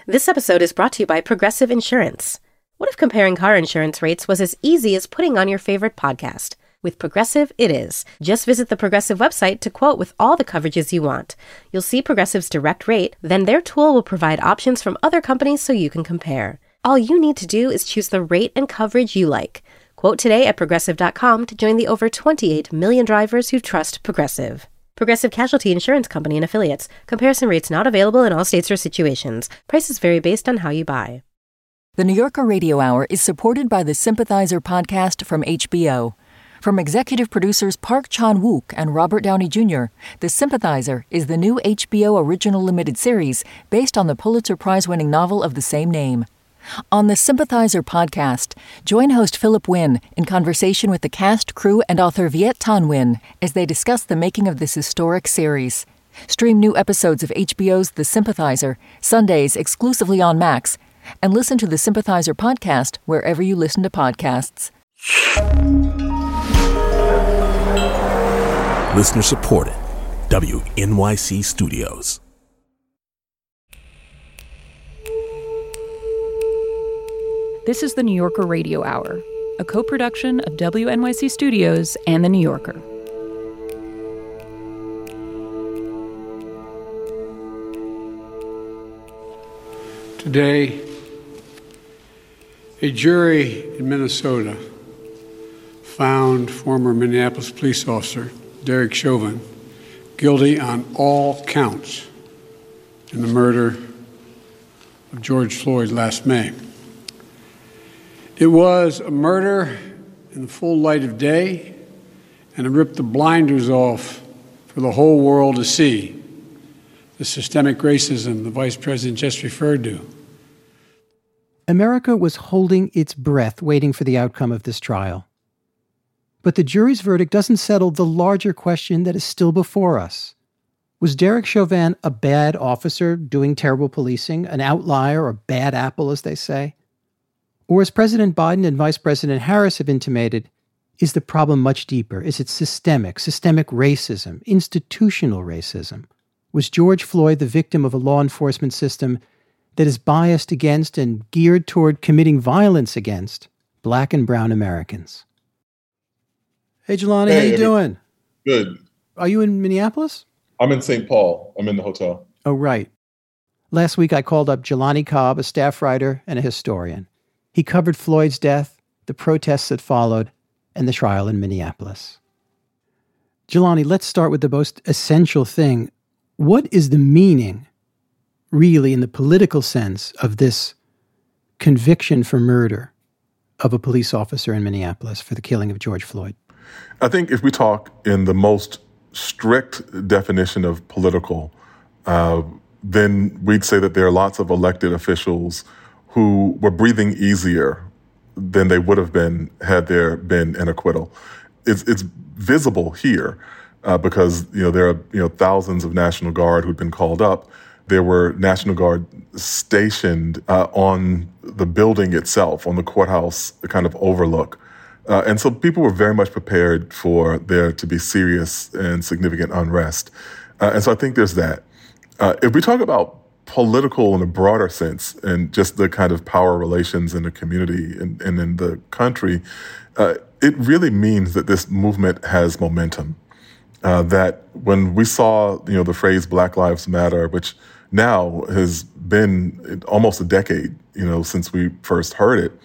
This episode is brought to you by Progressive Insurance. What if comparing car insurance rates was as easy as putting on your favorite podcast? With Progressive, it is. Just visit the Progressive website to quote with all the coverages you want. You'll see Progressive's direct rate, then their tool will provide options from other companies so you can compare. All you need to do is choose the rate and coverage you like. Quote today at Progressive.com to join the over 28 million drivers who trust Progressive. Progressive Casualty Insurance Company and Affiliates. Comparison rates not available in all states or situations. Prices vary based on how you buy. The New Yorker Radio Hour is supported by the Sympathizer podcast from HBO. From executive producers Park Chan-wook and Robert Downey Jr., The Sympathizer is the new HBO original limited series based on the Pulitzer Prize-winning novel of the same name. On the Sympathizer podcast, join host Philip Wynn in conversation with the cast, crew, and author Viet Thanh Nguyen as they discuss the making of this historic series. Stream new episodes of HBO's The Sympathizer, Sundays exclusively on Max, and listen to the Sympathizer podcast wherever you listen to podcasts. Listener supported. WNYC Studios. This is the New Yorker Radio Hour, a co-production of WNYC Studios and The New Yorker. Today, a jury in Minnesota found former Minneapolis police officer Derek Chauvin guilty on all counts in the murder of George Floyd last May. It was a murder in the full light of day, and it ripped the blinders off for the whole world to see. The systemic racism the Vice President just referred to. America was holding its breath waiting for the outcome of this trial. But the jury's verdict doesn't settle the larger question that is still before us. Was Derek Chauvin a bad officer doing terrible policing, an outlier or a bad apple, as they say? Or, as President Biden and Vice President Harris have intimated, is the problem much deeper? Is it systemic racism, institutional racism? Was George Floyd the victim of a law enforcement system that is biased against and geared toward committing violence against Black and brown Americans? Hey, Jelani, how you doing? Good. Are you in Minneapolis? I'm in St. Paul. I'm in the hotel. Oh, right. Last week I called up Jelani Cobb, a staff writer and a historian. He covered Floyd's death, the protests that followed, and the trial in Minneapolis. Jelani, let's start with the most essential thing. What is the meaning, really, in the political sense, of this conviction for murder of a police officer in Minneapolis for the killing of George Floyd? I think if we talk in the most strict definition of political, then we'd say that there are lots of elected officials who were breathing easier than they would have been had there been an acquittal. It's visible here because there are thousands of National Guard who'd been called up. There were National Guard stationed on the building itself, on the courthouse kind of overlook. And so people were very much prepared for there to be serious and significant unrest. And so I think there's that. If we talk about political in a broader sense and just the kind of power relations in the community and in the country, it really means that this movement has momentum. That when we saw, the phrase Black Lives Matter, which now has been almost a decade, since we first heard it,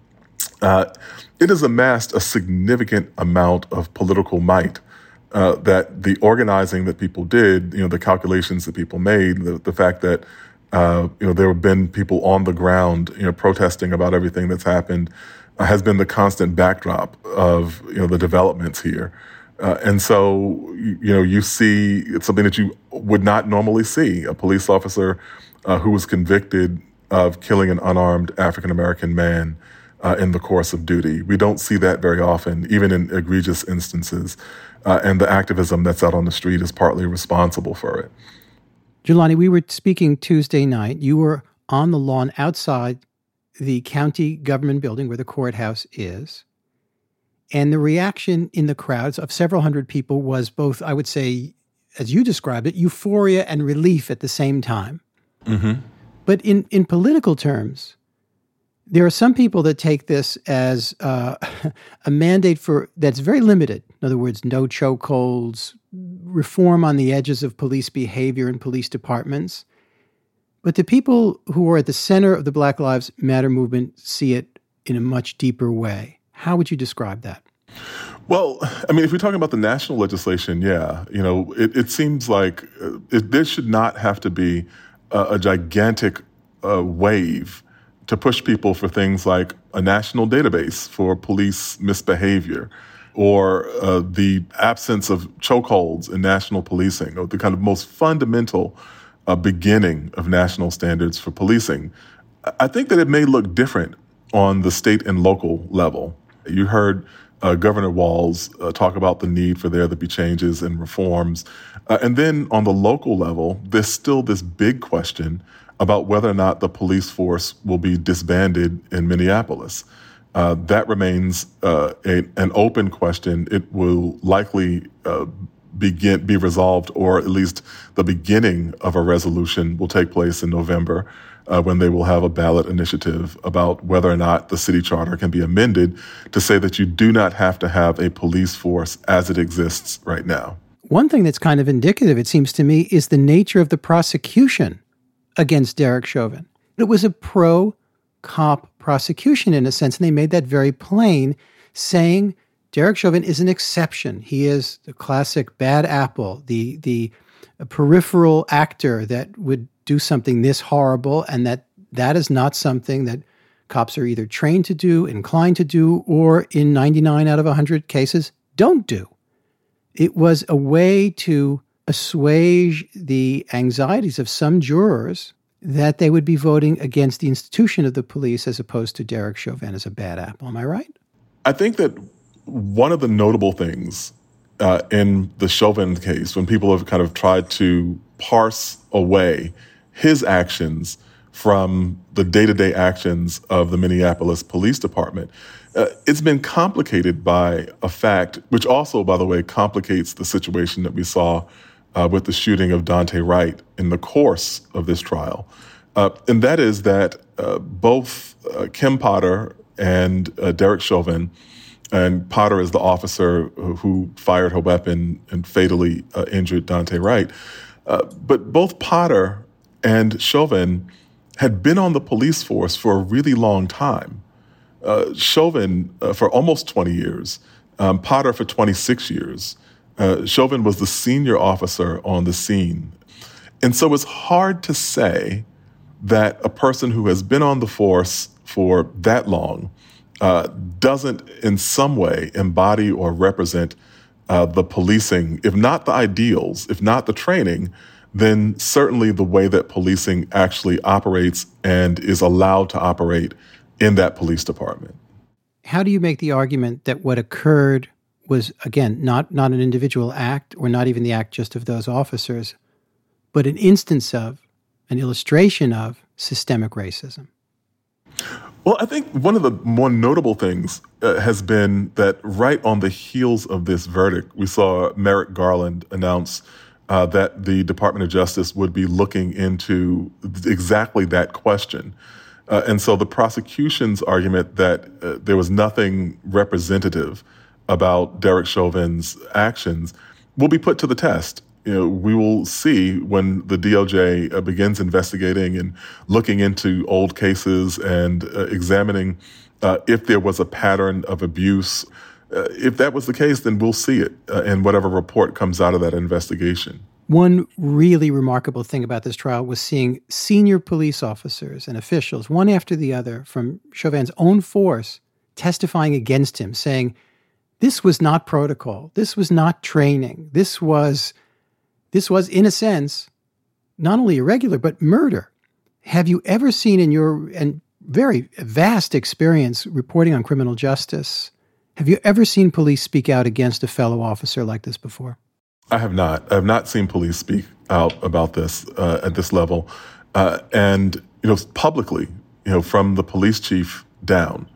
it has amassed a significant amount of political might. That the organizing that people did, the calculations that people made, the fact that, there have been people on the ground, protesting about everything that's happened, has been the constant backdrop of, the developments here. And so, you see it's something that you would not normally see, a police officer who was convicted of killing an unarmed African-American man in the course of duty. We don't see that very often, even in egregious instances. And the activism that's out on the street is partly responsible for it. Jelani, we were speaking Tuesday night. You were on the lawn outside the county government building where the courthouse is. And the reaction in the crowds of several hundred people was both, I would say, as you described it, euphoria and relief at the same time. Mm-hmm. But in political terms, there are some people that take this as a mandate that's very limited. In other words, no chokeholds, reform on the edges of police behavior in police departments. But the people who are at the center of the Black Lives Matter movement see it in a much deeper way. How would you describe that? Well, I mean, if we're talking about the national legislation, yeah, it seems like there should not have to be a gigantic wave to push people for things like a national database for police misbehavior, or the absence of chokeholds in national policing, or the kind of most fundamental beginning of national standards for policing. I think that it may look different on the state and local level. You heard Governor Walz talk about the need for there to be changes and reforms. And then on the local level, there's still this big question about whether or not the police force will be disbanded in Minneapolis. That remains an open question. It will likely be resolved, or at least the beginning of a resolution will take place in November, when they will have a ballot initiative about whether or not the city charter can be amended to say that you do not have to have a police force as it exists right now. One thing that's kind of indicative, it seems to me, is the nature of the prosecution against Derek Chauvin. It was a pro-cop prosecution in a sense, and they made that very plain, saying Derek Chauvin is an exception. He is the classic bad apple, the peripheral actor that would do something this horrible, and that is not something that cops are either trained to do, inclined to do, or in 99 out of 100 cases, don't do. It was a way to assuage the anxieties of some jurors that they would be voting against the institution of the police as opposed to Derek Chauvin as a bad apple. Am I right? I think that one of the notable things in the Chauvin case, when people have kind of tried to parse away his actions from the day-to-day actions of the Minneapolis Police Department, it's been complicated by a fact, which also, by the way, complicates the situation that we saw with the shooting of Daunte Wright in the course of this trial. And that is that both Kim Potter and Derek Chauvin, and Potter is the officer who fired her weapon and fatally injured Daunte Wright, but both Potter and Chauvin had been on the police force for a really long time. Chauvin for almost 20 years, Potter for 26 years. Chauvin was the senior officer on the scene. And so it's hard to say that a person who has been on the force for that long doesn't in some way embody or represent the policing, if not the ideals, if not the training, then certainly the way that policing actually operates and is allowed to operate in that police department. How do you make the argument that what occurred was, again, not an individual act, or not even the act just of those officers, but an instance of, an illustration of systemic racism? Well, I think one of the more notable things has been that right on the heels of this verdict, we saw Merrick Garland announce that the Department of Justice would be looking into exactly that question. And so the prosecution's argument that there was nothing representative about Derek Chauvin's actions will be put to the test. We will see when the DOJ begins investigating and looking into old cases and examining if there was a pattern of abuse. If that was the case, then we'll see it in whatever report comes out of that investigation. One really remarkable thing about this trial was seeing senior police officers and officials, one after the other, from Chauvin's own force, testifying against him, saying, this was not protocol, this was not training, this was, in a sense, not only irregular, but murder. Have you ever seen in your very vast experience reporting on criminal justice, have you ever seen police speak out against a fellow officer like this before? I have not. I have not seen police speak out about this at this level. And publicly, from the police chief down.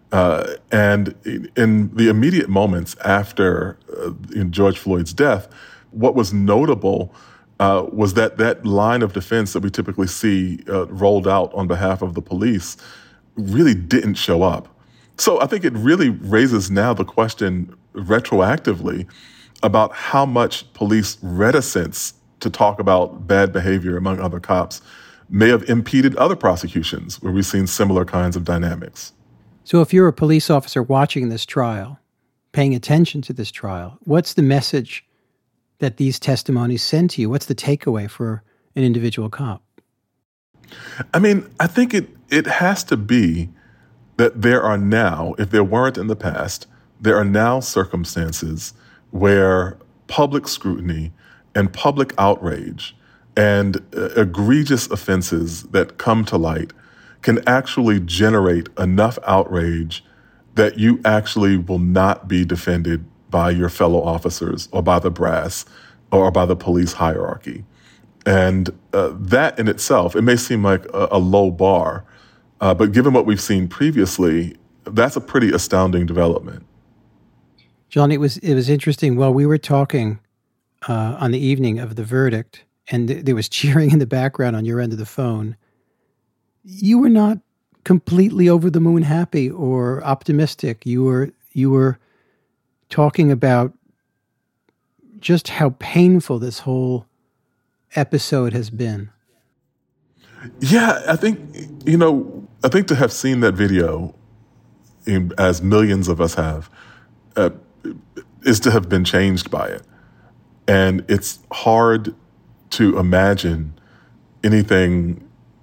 And in the immediate moments after George Floyd's death, what was notable was that line of defense that we typically see rolled out on behalf of the police really didn't show up. So I think it really raises now the question retroactively about how much police reticence to talk about bad behavior among other cops may have impeded other prosecutions where we've seen similar kinds of dynamics. So if you're a police officer watching this trial, paying attention to this trial, what's the message that these testimonies send to you? What's the takeaway for an individual cop? I mean, I think it has to be that there are now, if there weren't in the past, there are now circumstances where public scrutiny and public outrage and egregious offenses that come to light can actually generate enough outrage that you actually will not be defended by your fellow officers or by the brass or by the police hierarchy. And that in itself, it may seem like a low bar, but given what we've seen previously, that's a pretty astounding development. John, it was interesting. While we were talking on the evening of the verdict, and there was cheering in the background on your end of the phone, you were not completely over the moon happy or optimistic. You were talking about just how painful this whole episode has been. Yeah, I think to have seen that video, as millions of us have, is to have been changed by it. And it's hard to imagine anything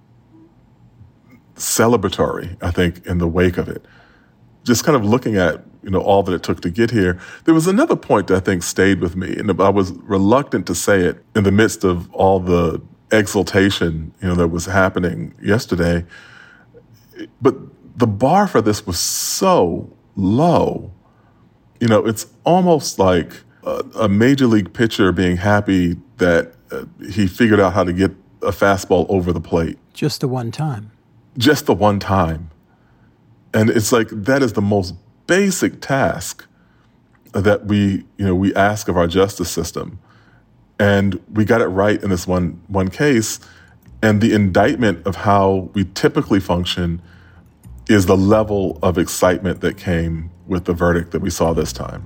celebratory, I think, in the wake of it. Just kind of looking at, all that it took to get here. There was another point that I think stayed with me, and I was reluctant to say it in the midst of all the exultation, that was happening yesterday. But the bar for this was so low. It's almost like a major league pitcher being happy that he figured out how to get a fastball over the plate. Just the one time. Just the one time. And it's like that is the most basic task that we ask of our justice system. And we got it right in this one case. And the indictment of how we typically function is the level of excitement that came with the verdict that we saw this time.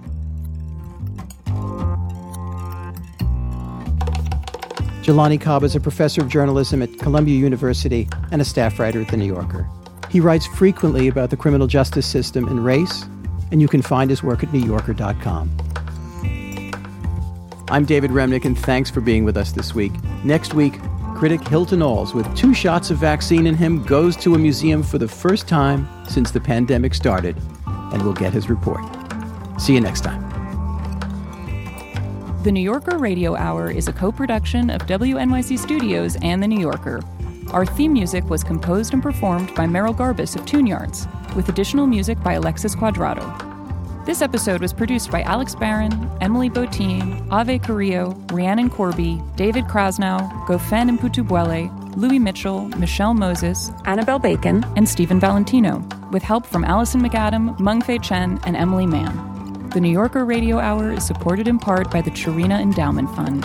Jelani Cobb is a professor of journalism at Columbia University and a staff writer at The New Yorker. He writes frequently about the criminal justice system and race, and you can find his work at NewYorker.com. I'm David Remnick, and thanks for being with us this week. Next week, critic Hilton Als, with 2 shots of vaccine in him, goes to a museum for the first time since the pandemic started, and we'll get his report. See you next time. The New Yorker Radio Hour is a co-production of WNYC Studios and The New Yorker. Our theme music was composed and performed by Merrill Garbus of Tune Yards, with additional music by Alexis Cuadrado. This episode was produced by Alex Barron, Emily Botein, Ave Carrillo, Rhiannon Corby, David Krasnow, Gofen Mputubwele, Louis Mitchell, Michelle Moses, Annabelle Bacon, and Stephen Valentino, with help from Allison McAdam, Mengfei Chen, and Emily Mann. The New Yorker Radio Hour is supported in part by the Chirina Endowment Fund.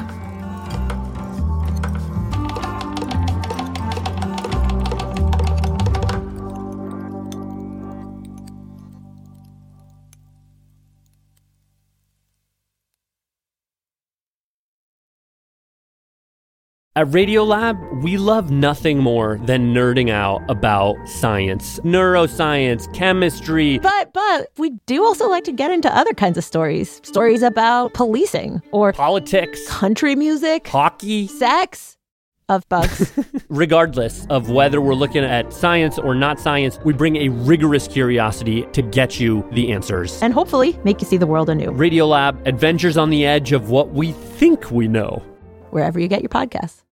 At Radiolab, we love nothing more than nerding out about science, neuroscience, chemistry. But we do also like to get into other kinds of stories. Stories about policing or politics, country music, hockey, sex, of bugs. Regardless of whether we're looking at science or not science, we bring a rigorous curiosity to get you the answers. And hopefully make you see the world anew. Radiolab, adventures on the edge of what we think we know. Wherever you get your podcasts.